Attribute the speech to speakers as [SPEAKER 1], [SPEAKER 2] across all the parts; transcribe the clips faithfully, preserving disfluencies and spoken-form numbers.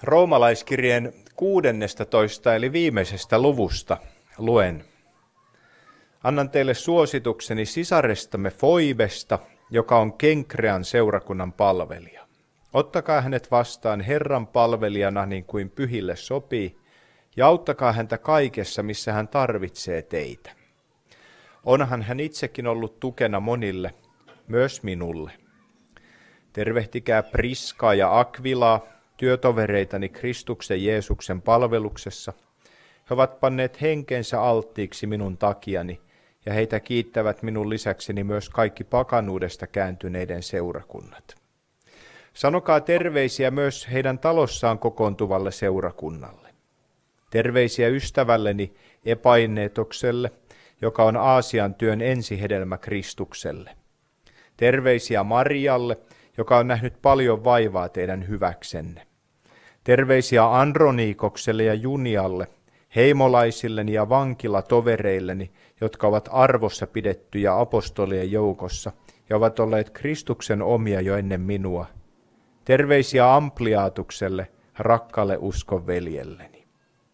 [SPEAKER 1] Roomalaiskirjeen kuudennestatoista eli viimeisestä luvusta luen. Annan teille suositukseni sisarestamme Foibesta, joka on Kenkrean seurakunnan palvelija. Ottakaa hänet vastaan Herran palvelijana niin kuin pyhille sopii, ja auttakaa häntä kaikessa, missä hän tarvitsee teitä. Onhan hän itsekin ollut tukena monille, myös minulle. Tervehtikää Priskaa ja Akvilaa, työtovereitani Kristuksen Jeesuksen palveluksessa. He ovat panneet henkensä alttiiksi minun takiani, ja heitä kiittävät minun lisäkseni myös kaikki pakanuudesta kääntyneiden seurakunnat. Sanokaa terveisiä myös heidän talossaan kokoontuvalle seurakunnalle. Terveisiä ystävälleni Epaineetokselle, joka on Aasian työn ensihedelmä Kristukselle. Terveisiä Marialle, joka on nähnyt paljon vaivaa teidän hyväksenne. Terveisiä Androniikokselle ja Junialle, heimolaisilleni ja vankilatovereilleni, jotka ovat arvossa pidettyjä apostolien joukossa ja ovat olleet Kristuksen omia jo ennen minua. Terveisiä Ampliaatukselle, rakkaalle uskon veljelleni.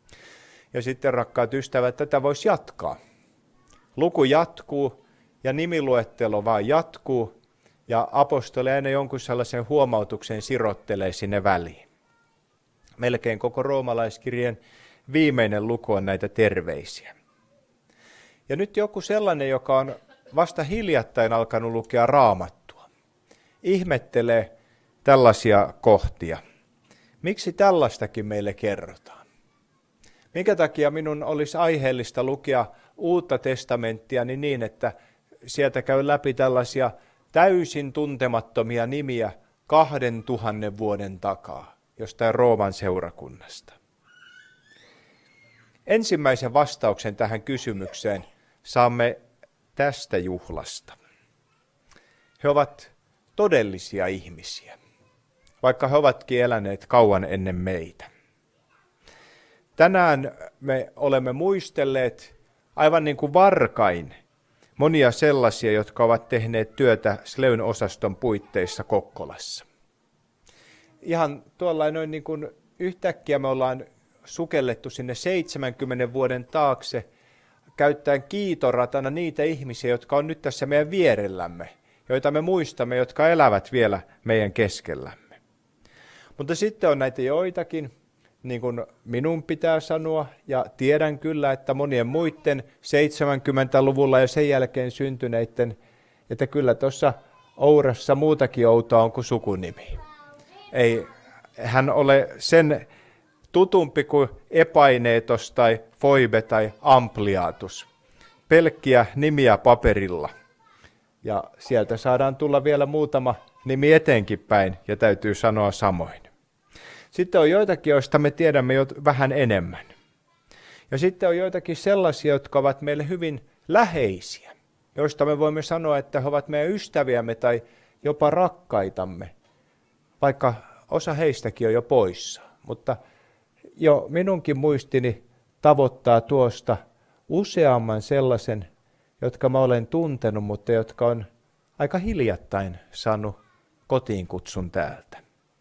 [SPEAKER 1] Ja sitten, rakkaat ystävät, tätä voisi jatkaa. Luku jatkuu ja nimiluettelo vaan jatkuu ja apostoli aina jonkun sellaisen huomautuksen sirottelee sinne väliin. Melkein koko roomalaiskirjeen viimeinen luku on näitä terveisiä. Ja nyt joku sellainen, joka on vasta hiljattain alkanut lukea Raamattua, ihmettelee tällaisia kohtia. Miksi tällaistakin meille kerrotaan? Minkä takia minun olisi aiheellista lukea Uutta testamenttia niin, niin että sieltä käy läpi tällaisia täysin tuntemattomia nimiä kahden tuhannen vuoden takaa jostain Rooman seurakunnasta? Ensimmäisen vastauksen tähän kysymykseen saamme tästä juhlasta. He ovat todellisia ihmisiä, vaikka he ovatkin eläneet kauan ennen meitä. Tänään me olemme muistelleet aivan niin kuin varkain monia sellaisia, jotka ovat tehneet työtä Sleyn osaston puitteissa Kokkolassa. Ihan tuollain noin niin kuin yhtäkkiä me ollaan sukellettu sinne seitsemänkymmenen vuoden taakse, käyttäen kiitoratana niitä ihmisiä, jotka on nyt tässä meidän vierellämme, joita me muistamme, jotka elävät vielä meidän keskellämme. Mutta sitten on näitä joitakin, niin kuin minun pitää sanoa, ja tiedän kyllä, että monien muiden seitsemänkymmentäluvulla ja sen jälkeen syntyneiden, että kyllä tuossa Ourassa muutakin outoa on kuin sukunimi. Ei hän ole sen tutumpi kuin Epaineetos tai Foibe tai Ampliatus. Pelkkiä nimiä paperilla. Ja sieltä saadaan tulla vielä muutama nimi eteenkin päin, ja täytyy sanoa samoin. Sitten on joitakin, joista me tiedämme jo vähän enemmän. Ja sitten on joitakin sellaisia, jotka ovat meille hyvin läheisiä, joista me voimme sanoa, että he ovat meidän ystäviämme tai jopa rakkaitamme, vaikka osa heistäkin on jo poissa. Mutta jo minunkin muistini tavoittaa tuosta useamman sellaisen, jotka mä olen tuntenut, mutta jotka on aika hiljattain saanut kotiin kutsun täältä.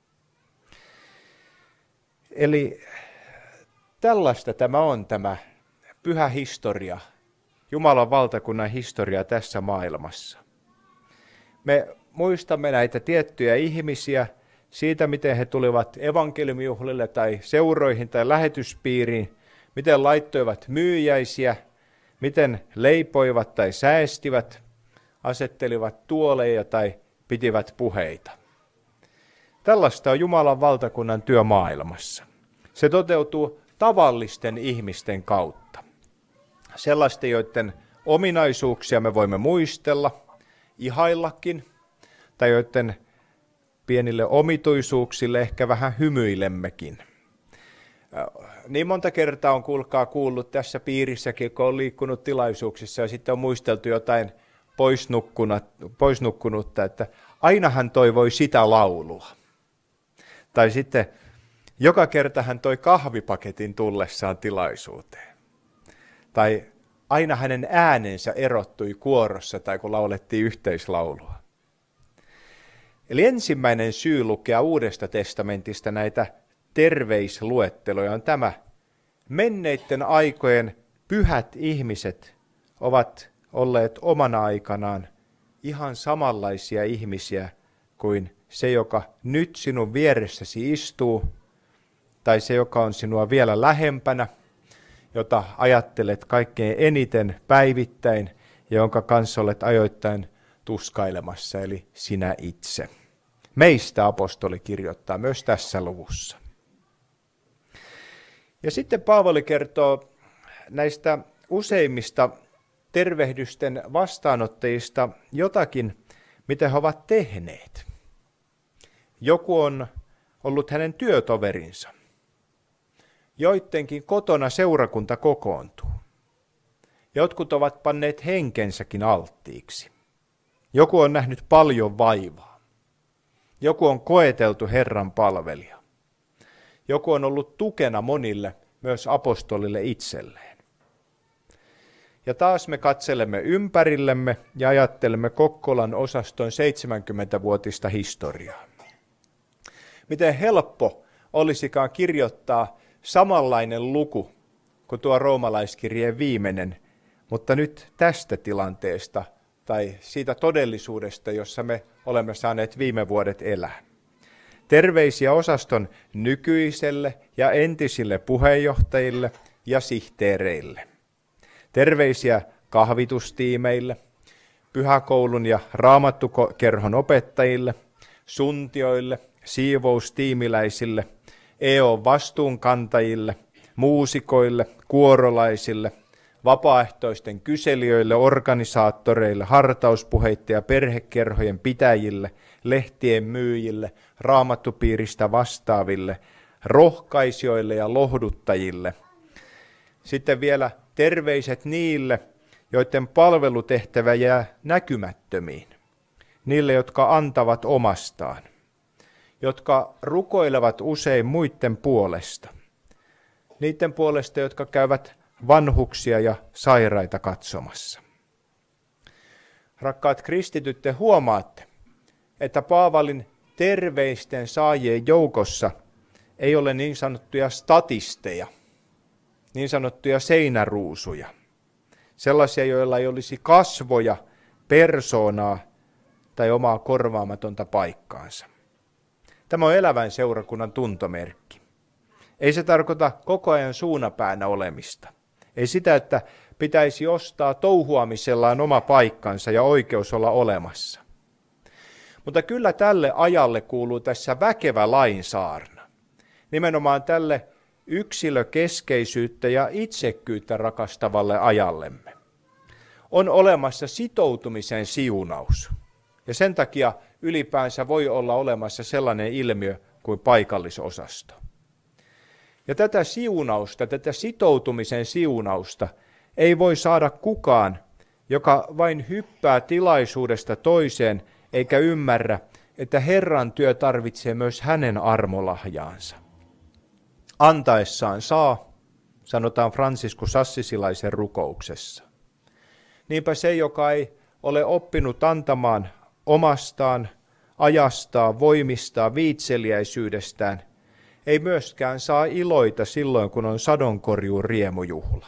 [SPEAKER 1] Eli tällaista tämä on tämä pyhä historia, Jumalan valtakunnan historia tässä maailmassa. Me muistamme näitä tiettyjä ihmisiä siitä, miten he tulivat evankeliumijuhlille tai seuroihin tai lähetyspiiriin, miten laittoivat myyjäisiä, miten leipoivat tai säästivät, asettelivat tuoleja tai pitivät puheita. Tällaista on Jumalan valtakunnan työ maailmassa. Se toteutuu tavallisten ihmisten kautta. Sellaisten, joiden ominaisuuksia me voimme muistella, ihaillakin, tai joiden pienille omituisuuksille ehkä vähän hymyilemmekin. Niin monta kertaa on kuulkaa kuullut tässä piirissäkin, kun on liikkunut tilaisuuksissa ja sitten on muisteltu jotain poisnukkunutta, että aina hän toivoi sitä laulua. Tai sitten joka kerta hän toi kahvipaketin tullessaan tilaisuuteen. Tai aina hänen äänensä erottui kuorossa tai kun laulettiin yhteislaulua. Eli ensimmäinen syy lukea Uudesta testamentista näitä terveisluettelo on tämä. Menneiden aikojen pyhät ihmiset ovat olleet omana aikanaan ihan samanlaisia ihmisiä kuin se, joka nyt sinun vieressäsi istuu, tai se, joka on sinua vielä lähempänä, jota ajattelet kaikkein eniten päivittäin ja jonka kanssa olet ajoittain tuskailemassa, eli sinä itse. Meistä apostoli kirjoittaa myös tässä luvussa. Ja sitten Paavali kertoo näistä useimmista tervehdysten vastaanottajista jotakin, mitä he ovat tehneet. Joku on ollut hänen työtoverinsa. Joidenkin kotona seurakunta kokoontuu. Jotkut ovat panneet henkensäkin alttiiksi. Joku on nähnyt paljon vaivaa. Joku on koeteltu Herran palvelija. Joku on ollut tukena monille, myös apostolille itselleen. Ja taas me katselemme ympärillemme ja ajattelemme Kokkolan osaston seitsemänkymmentävuotista historiaa. Miten helppo olisikaan kirjoittaa samanlainen luku kuin tuo roomalaiskirjeen viimeinen, mutta nyt tästä tilanteesta tai siitä todellisuudesta, jossa me olemme saaneet viime vuodet elää. Terveisiä osaston nykyiselle ja entisille puheenjohtajille ja sihteereille. Terveisiä kahvitustiimeille, pyhäkoulun ja raamattukerhon opettajille, suntioille, siivoustiimiläisille, E O-vastuunkantajille, muusikoille, kuorolaisille, vapaaehtoisten kyselijöille, organisaattoreille, hartauspuheitten ja perhekerhojen pitäjille, lehtien myyjille, raamattupiiristä vastaaville, rohkaisijoille ja lohduttajille. Sitten vielä terveiset niille, joiden palvelutehtävä jää näkymättömiin, niille, jotka antavat omastaan, jotka rukoilevat usein muiden puolesta, niiden puolesta, jotka käyvät vanhuksia ja sairaita katsomassa. Rakkaat kristityt, te huomaatte, että Paavalin terveisten saajien joukossa ei ole niin sanottuja statisteja, niin sanottuja seinäruusuja, sellaisia, joilla ei olisi kasvoja, persoonaa tai omaa korvaamatonta paikkaansa. Tämä on elävän seurakunnan tuntomerkki. Ei se tarkoita koko ajan suunapäänä olemista. Ei sitä, että pitäisi ostaa touhuamisellaan oma paikkansa ja oikeus olla olemassa. Mutta kyllä tälle ajalle kuuluu tässä väkevä lainsaarna. Nimenomaan tälle yksilökeskeisyyttä ja itsekkyyttä rakastavalle ajallemme. On olemassa sitoutumisen siunaus. Ja sen takia ylipäänsä voi olla olemassa sellainen ilmiö kuin paikallisosasto. Ja tätä siunausta, tätä sitoutumisen siunausta ei voi saada kukaan, joka vain hyppää tilaisuudesta toiseen eikä ymmärrä, että Herran työ tarvitsee myös hänen armolahjaansa. Antaessaan saa, sanotaan Franciscus Assisilaisen rukouksessa. Niinpä se, joka ei ole oppinut antamaan omastaan, ajastaan, voimistaan, viitseliäisyydestään, ei myöskään saa iloita silloin, kun on sadonkorjuun riemujuhla.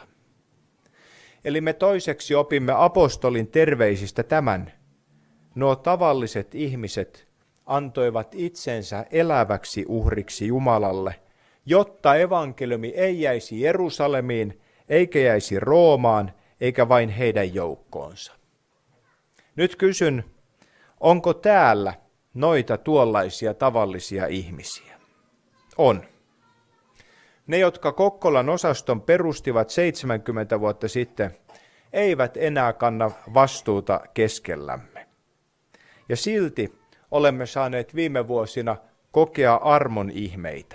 [SPEAKER 1] Eli me toiseksi opimme apostolin terveisistä tämän. Nuo tavalliset ihmiset antoivat itsensä eläväksi uhriksi Jumalalle, jotta evankeliumi ei jäisi Jerusalemiin, eikä jäisi Roomaan, eikä vain heidän joukkoonsa. Nyt kysyn, onko täällä noita tuollaisia tavallisia ihmisiä? On. Ne, jotka Kokkolan osaston perustivat seitsemänkymmentä vuotta sitten, eivät enää kanna vastuuta keskellämme. Ja silti olemme saaneet viime vuosina kokea armon ihmeitä.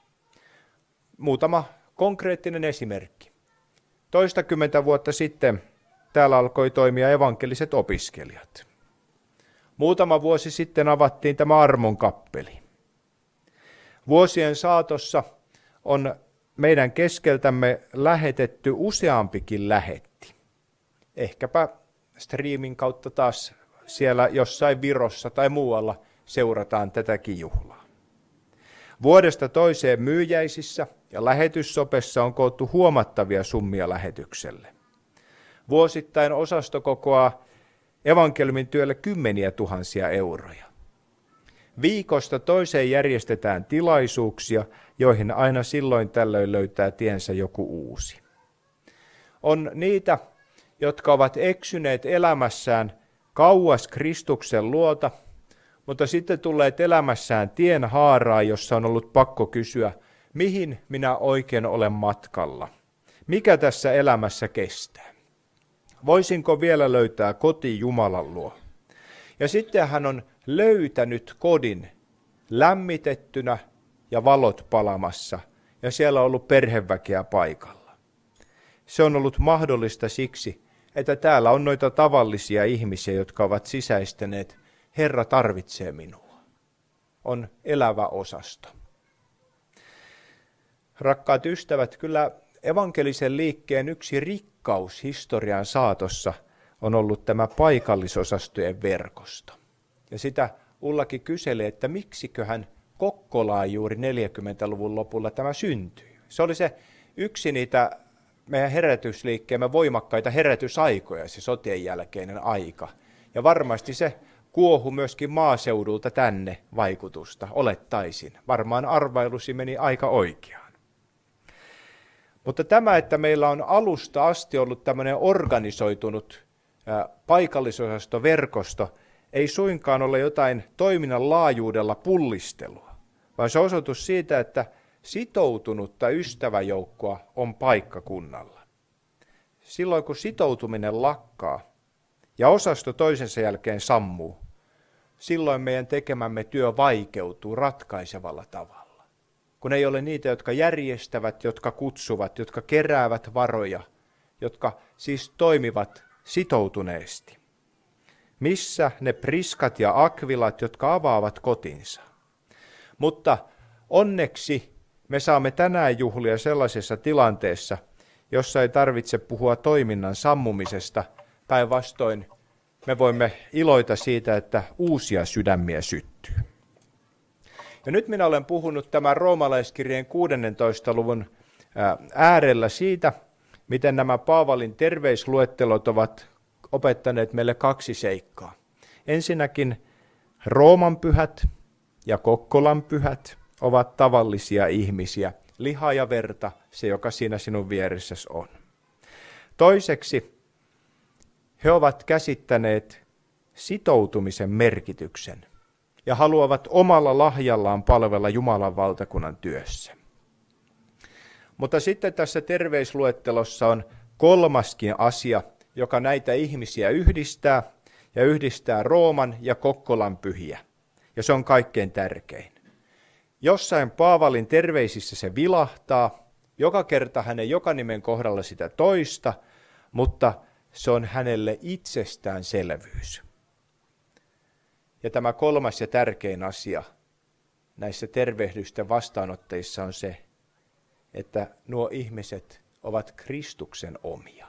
[SPEAKER 1] Muutama konkreettinen esimerkki. Toistakymmentä vuotta sitten täällä alkoi toimia evankeliset opiskelijat. Muutama vuosi sitten avattiin tämä armon kappeli. Vuosien saatossa on meidän keskeltämme lähetetty useampikin lähetti. Ehkäpä striimin kautta taas siellä jossain Virossa tai muualla seurataan tätäkin juhlaa. Vuodesta toiseen myyjäisissä ja lähetyssopessa on koottu huomattavia summia lähetykselle. Vuosittain osasto kokoaa evankeliumin työlle kymmeniä tuhansia euroja. Viikosta toiseen järjestetään tilaisuuksia, joihin aina silloin tällöin löytää tiensä joku uusi. On niitä, jotka ovat eksyneet elämässään kauas Kristuksen luota, mutta sitten tulleet elämässään tien haaraan, jossa on ollut pakko kysyä, mihin minä oikein olen matkalla? Mikä tässä elämässä kestää? Voisinko vielä löytää koti Jumalan luo? Ja sitten hän on löytänyt kodin lämmitettynä ja valot palamassa, ja siellä on ollut perheväkeä paikalla. Se on ollut mahdollista siksi, että täällä on noita tavallisia ihmisiä, jotka ovat sisäistäneet, Herra tarvitsee minua. On elävä osasto. Rakkaat ystävät, kyllä evankelisen liikkeen yksi rikkaus historian saatossa on ollut tämä paikallisosastojen verkosto. Ja sitä Ullakin kyseli, että miksiköhän Kokkolaan juuri neljäkymmentäluvun lopulla tämä syntyi. Se oli se yksi niitä meidän herätysliikkeemme voimakkaita herätysaikoja, se sotien jälkeinen aika. Ja varmasti se kuohu myöskin maaseudulta tänne vaikutusta, olettaisin. Varmaan arvailusi meni aika oikeaan. Mutta tämä, että meillä on alusta asti ollut tämmöinen organisoitunut ää, paikallisosastoverkosto, ei suinkaan ole jotain toiminnan laajuudella pullistelua, vaan se osoitus siitä, että sitoutunutta ystäväjoukkoa on paikkakunnalla. Silloin kun sitoutuminen lakkaa ja osasto toisensa jälkeen sammuu, silloin meidän tekemämme työ vaikeutuu ratkaisevalla tavalla. Kun ei ole niitä, jotka järjestävät, jotka kutsuvat, jotka keräävät varoja, jotka siis toimivat sitoutuneesti. Missä ne Priskat ja Akvilat, jotka avaavat kotinsa? Mutta onneksi me saamme tänään juhlia sellaisessa tilanteessa, jossa ei tarvitse puhua toiminnan sammumisesta. Päinvastoin me voimme iloita siitä, että uusia sydämiä syttyy. Ja nyt minä olen puhunut tämän roomalaiskirjeen kuudennentoista luvun äärellä siitä, miten nämä Paavalin terveysluettelot ovat opettaneet meille kaksi seikkaa. Ensinnäkin Rooman pyhät ja Kokkolan pyhät ovat tavallisia ihmisiä, lihaa ja verta, se joka siinä sinun vieressäsi on. Toiseksi he ovat käsittäneet sitoutumisen merkityksen ja haluavat omalla lahjallaan palvella Jumalan valtakunnan työssä. Mutta sitten tässä terveysluettelossa on kolmaskin asia, joka näitä ihmisiä yhdistää ja yhdistää Rooman ja Kokkolan pyhiä. Ja se on kaikkein tärkein. Jossain Paavalin terveisissä se vilahtaa, joka kerta hänen joka nimen kohdalla sitä toista, mutta se on hänelle itsestäänselvyys. Ja tämä kolmas ja tärkein asia näissä tervehdysten vastaanotteissa on se, että nuo ihmiset ovat Kristuksen omia.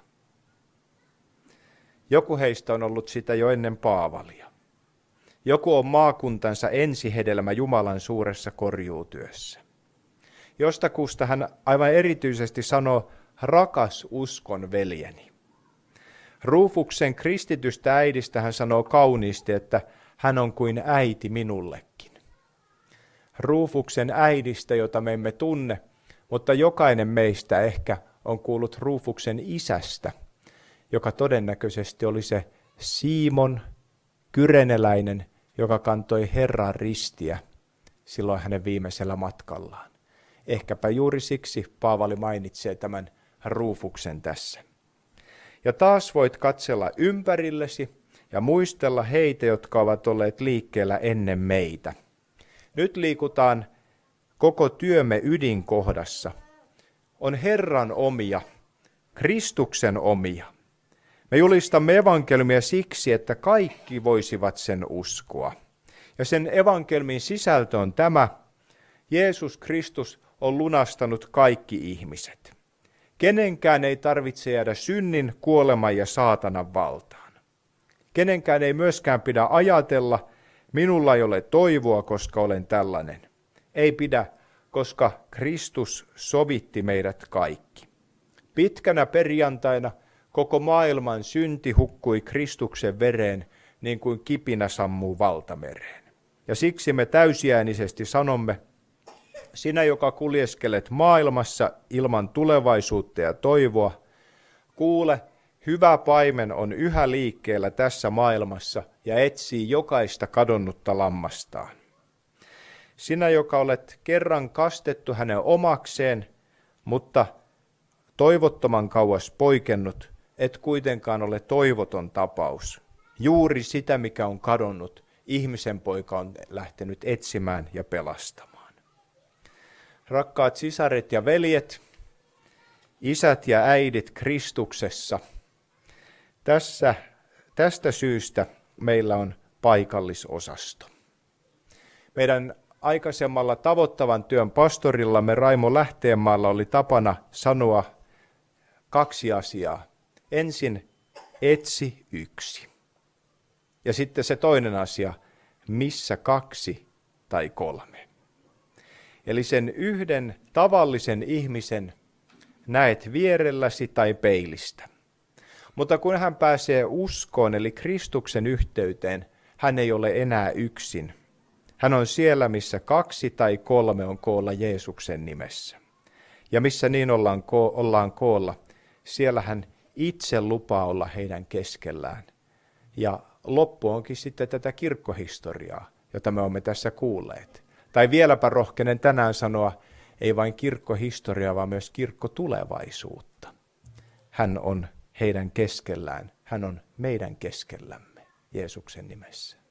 [SPEAKER 1] Joku heistä on ollut sitä jo ennen Paavalia. Joku on maakuntansa ensihedelmä Jumalan suuressa korjuutyössä. Jostakusta hän aivan erityisesti sanoo, rakas uskon veljeni. Rufuksen kristitystä äidistä hän sanoo kauniisti, että hän on kuin äiti minullekin. Rufuksen äidistä, jota me emme tunne, mutta jokainen meistä ehkä on kuullut Rufuksen isästä, joka todennäköisesti oli se Simon kyreneläinen, joka kantoi Herran ristiä silloin hänen viimeisellä matkallaan. Ehkäpä juuri siksi Paavali mainitsee tämän Rufuksen tässä. Ja taas voit katsella ympärillesi ja muistella heitä, jotka ovat olleet liikkeellä ennen meitä. Nyt liikutaan koko työmme ydinkohdassa. On Herran omia, Kristuksen omia. Me julistamme evankeliumia siksi, että kaikki voisivat sen uskoa. Ja sen evankelmin sisältö on tämä: Jeesus Kristus on lunastanut kaikki ihmiset. Kenenkään ei tarvitse jäädä synnin, kuoleman ja saatanan valtaan. Kenenkään ei myöskään pidä ajatella, minulla ei ole toivoa, koska olen tällainen. Ei pidä, koska Kristus sovitti meidät kaikki. Pitkänä perjantaina koko maailman synti hukkui Kristuksen vereen, niin kuin kipinä sammuu valtamereen. Ja siksi me täysiäänisesti sanomme, sinä, joka kuljeskelet maailmassa ilman tulevaisuutta ja toivoa, kuule, hyvä paimen on yhä liikkeellä tässä maailmassa ja etsii jokaista kadonnutta lammastaan. Sinä, joka olet kerran kastettu hänen omakseen, mutta toivottoman kauas poikennut, et kuitenkaan ole toivoton tapaus. Juuri sitä, mikä on kadonnut, ihmisen poika on lähtenyt etsimään ja pelastamaan. Rakkaat sisaret ja veljet, isät ja äidit Kristuksessa, tässä, tästä syystä meillä on paikallisosasto. Meidän aikaisemmalla tavoittavan työn pastorillamme Raimo Lähteenmaalla oli tapana sanoa kaksi asiaa. Ensin etsi yksi. Ja sitten se toinen asia, missä kaksi tai kolme. Eli sen yhden tavallisen ihmisen näet vierelläsi tai peilistä. Mutta kun hän pääsee uskoon, eli Kristuksen yhteyteen, hän ei ole enää yksin. Hän on siellä, missä kaksi tai kolme on koolla Jeesuksen nimessä. Ja missä niin ollaan, ko- ollaan koolla, siellä hän itse lupaa olla heidän keskellään. Ja loppu onkin sitten tätä kirkkohistoriaa, jota me olemme tässä kuulleet. Tai vieläpä rohkenen tänään sanoa, ei vain kirkkohistoriaa, vaan myös kirkkotulevaisuutta. Hän on heidän keskellään, hän on meidän keskellämme Jeesuksen nimessä.